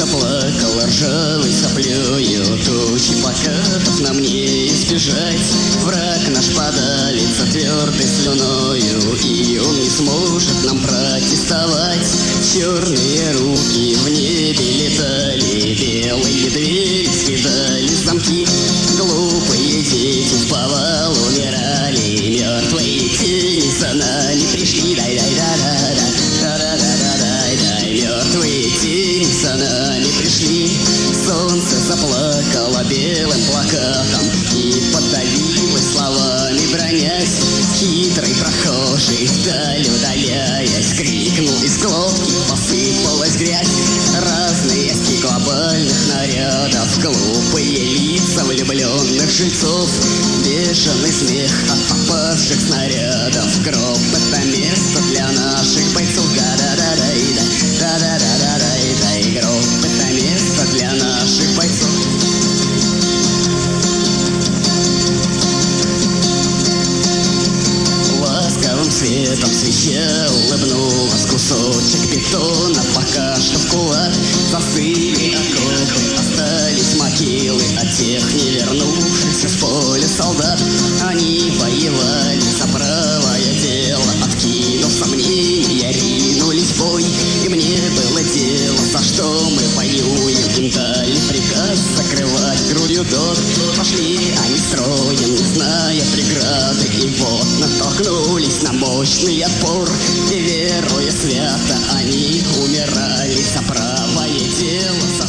заплакал ржавой соплею. Тучи покатов нам не избежать, враг наш подавится твердой слюною, и он не сможет нам протестовать. Черные руки в небе летали, белые двери съедали замки. Глупые дети в повал умирали, мертвые тени за нами пришли. Дай-дай-да-да-да, мертвые тени за нами пришли. Солнце заплакало белым плакатом и подавилось словами бронясь. Хитрый прохожий вдаль удаляясь крикнул, из глотки посыпалась грязь. Разные оски глобальных нарядов, глупые лица влюбленных жильцов, бешеный смех от попавших снарядов. Гроб — это место для наших бойцов. Да-да-да-дай-да, да-да-да-да-дай-дай. Гроб — это место для наших бойцов. Ласковым светом свеча улыбнулась, кусочек бетона пока что в кулак. Застыли окопы, остались могилы от тех не вернувшихся с поля солдат. Они воевали за правое дело, откинув сомнения, ринулись в бой. И мне было дело, за что мы воюем. Им дали приказ закрывать грудью дот. Пошли они строем, не зная преграды, и вот натолкнулись на мощный отпор. И веруя свято, они умирали за правое дело.